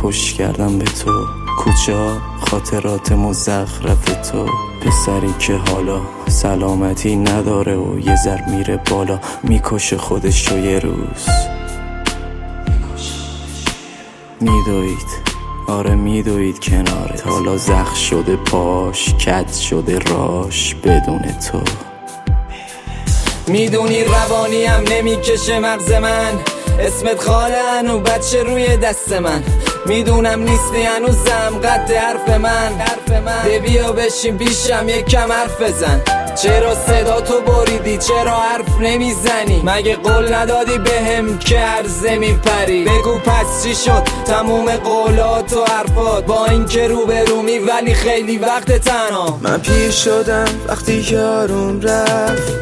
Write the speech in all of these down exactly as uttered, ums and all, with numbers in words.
پشت کردم به تو، کوچه ها خاطرات مزخرف تو، پسری که حالا سلامتی نداره و یه ذر میره بالا، میکشه خودش رو یه روز. میدوید آره میدوید کنارت، حالا زخ شده پاش، کج شده راش بدون تو. میدونی روانیم نمیکشه مغز من، اسمت خاله هنو بچه روی دست من. میدونم نیستی هنوزم قد حرف من، ده بیا بشین پیشم یکم حرف بزن. چرا صدا تو بریدی؟ چرا حرف نمیزنی؟ مگه قول ندادی بهم که عرضه میپری؟ بگو پس چی شد تموم قولات و حرفات، با این که رو به رومی ولی خیلی وقت تنها. من پیر شدم وقتی یارون رفت،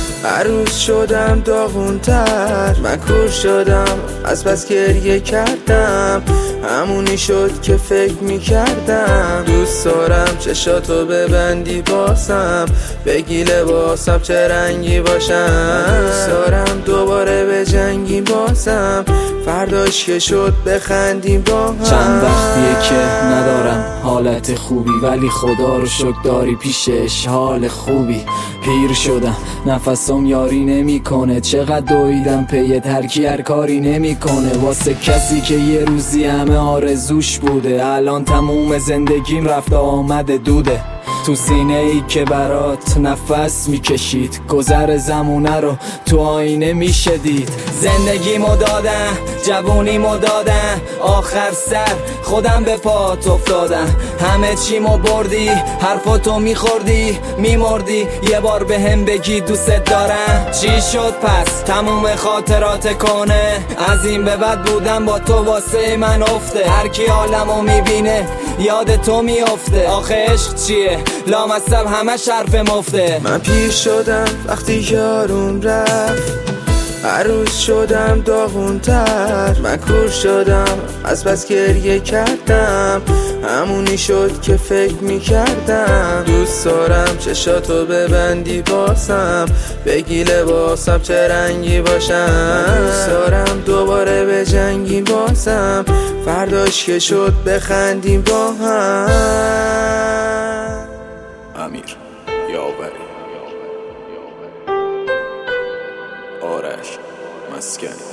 عروس شدم داغونتر، من کور شدم از بس گریه کردم، همونی شد که فکر میکردم. دوست دارم چشاتو ببندی باسم، بگی لباسم چه رنگی باشم. دوست دارم دوباره به جنگی باسم، فرداش که شد بخندیم با هم. چند وقتیه که ندارم حالت خوبی، ولی خدا رو شکر داری پیشش حال خوبی. پیر شدم نفسم یاری نمیکنه، چقدر دویدم پی ترکی هر کاری نمیکنه، واسه کسی که یه روزی همه آرزوش بوده. الان تموم زندگیم رفت آمده دوده، تو سینه ای که برات نفس میکشید، گذر زمونه رو تو آینه میشدید. زندگیمو دادم جوونیمو دادم، آخر سر خودم به پات افتادم. همه چیمو بردی، حرفاتو میخوردی میمردی، یه بار به هم بگی دوست دارم. چی شد پس تموم خاطرات کنه؟ از این به بعد بودم با تو واسه من افته، هر کی عالمو میبینه یاد تو میافته. آخه عشق چیه؟ لامصب همش حرف مفته. من پیر شدم وقتی یارون رفت، عروس شدم داغونتر، من کور شدم از بس گریه کردم، همونی شد که فکر میکردم. دوست دارم چشاتو ببندی باسم، بگی لباسم چه رنگی باشم. دوست دارم دوباره به جنگی باسم، فرداش که شد بخندیم با هم. امیر یاوری، آرش مسکن.